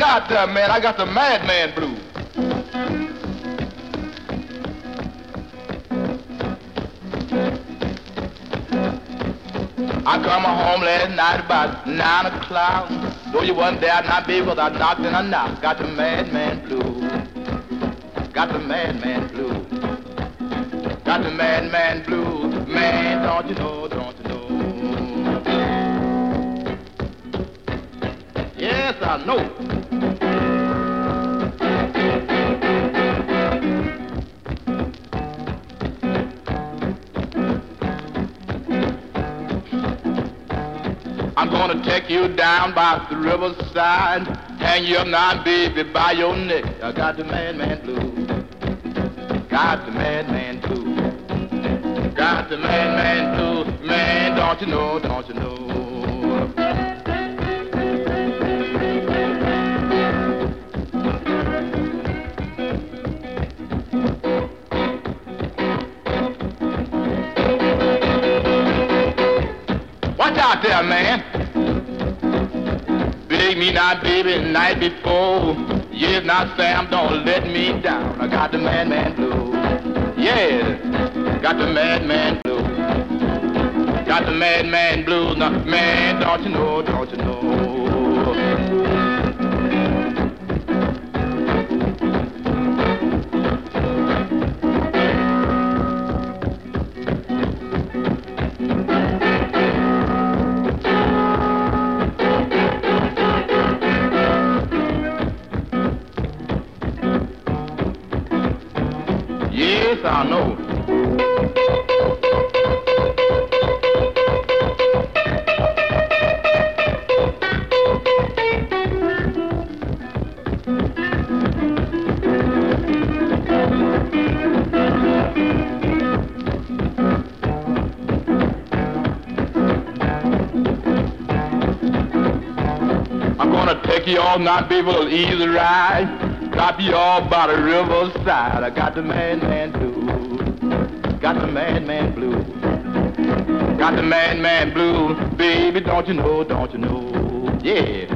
forgot that, man. I got the madman blues. I come home last night about 9 o'clock. Though you wasn't there, not baby, 'cause I knocked and I knocked. Got the madman blues. Got the madman blues. Got the madman blues. Man, don't you know, don't you know? Yes, I know. I'm gonna take you down by the riverside, hang you up now, baby, by your neck. I got the madman blues. Got the madman blues. Got the madman blues. Man, don't you know, don't you know? Watch out there, man. Big me now, baby, night before. Yes, now, Sam, don't let me down. I got the madman blues. Yeah, got the madman blues. Got the madman blues. Now, man, don't you know, don't you know? Yes, I know. I'm gonna take you all night, baby, a easy ride. Drop you all by the riverside. I got the madman blues. Got the madman blues. Got the madman blues. Baby, don't you know, don't you know? Yeah.